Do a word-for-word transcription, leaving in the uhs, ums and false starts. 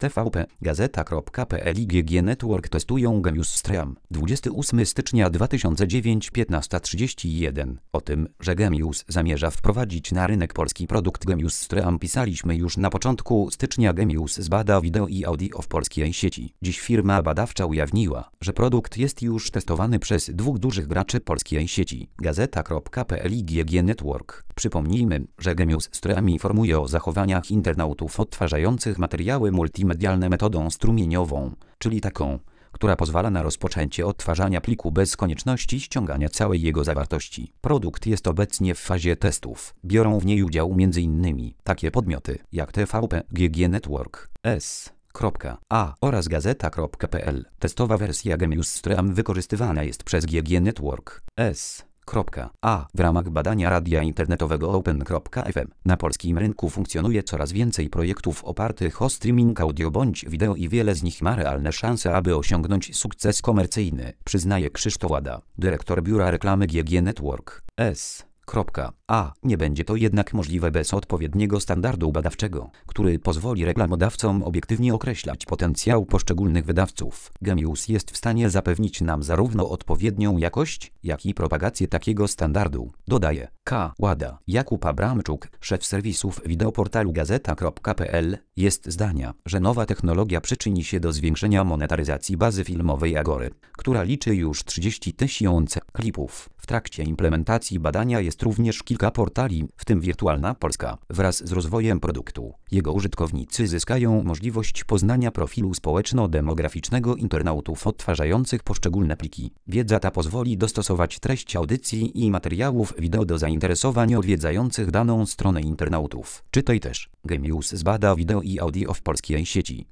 T V P, Gazeta kropka p l i G G Network testują Genius Stream. dwudziestego ósmego stycznia dwa tysiące dziewiątego, piętnasta trzydzieści jeden. O tym, że Genius zamierza wprowadzić na rynek polski produkt Genius Stream pisaliśmy już na początku stycznia. Genius zbada wideo i audio w polskiej sieci. Dziś firma badawcza ujawniła, że produkt jest już testowany przez dwóch dużych graczy polskiej sieci. Gazeta kropka p l i G G Network. Przypomnijmy, że Genius Stream informuje o zachowaniach internautów odtwarzających materiały multimedialne metodą strumieniową, czyli taką, która pozwala na rozpoczęcie odtwarzania pliku bez konieczności ściągania całej jego zawartości. Produkt jest obecnie w fazie testów. Biorą w niej udział m.in. takie podmioty jak T V P, G G Network, S. A oraz Gazeta kropka p l. Testowa wersja Genius Stream wykorzystywana jest przez G G Network, S. A w ramach badania radia internetowego Open kropka f m. Na polskim rynku funkcjonuje coraz więcej projektów opartych o streaming audio bądź wideo i wiele z nich ma realne szanse, aby osiągnąć sukces komercyjny, przyznaje Krzysztof Łada, dyrektor biura reklamy G G Network, S. A. Nie będzie to jednak możliwe bez odpowiedniego standardu badawczego, który pozwoli reklamodawcom obiektywnie określać potencjał poszczególnych wydawców. Genius jest w stanie zapewnić nam zarówno odpowiednią jakość, jak i propagację takiego standardu, dodaje K. Łada. Jakub Abramczuk, szef serwisów wideoportalu Gazeta kropka p l, jest zdania, że nowa technologia przyczyni się do zwiększenia monetaryzacji bazy filmowej Agory, która liczy już trzydzieści tysięcy klipów. W trakcie implementacji badania jest również kilka portali, w tym Wirtualna Polska. Wraz z rozwojem produktu, jego użytkownicy zyskają możliwość poznania profilu społeczno-demograficznego internautów odtwarzających poszczególne pliki. Wiedza ta pozwoli dostosować treść audycji i materiałów wideo do zainteresowań odwiedzających daną stronę internautów. Czytaj też. Genius zbada wideo i audio w polskiej sieci.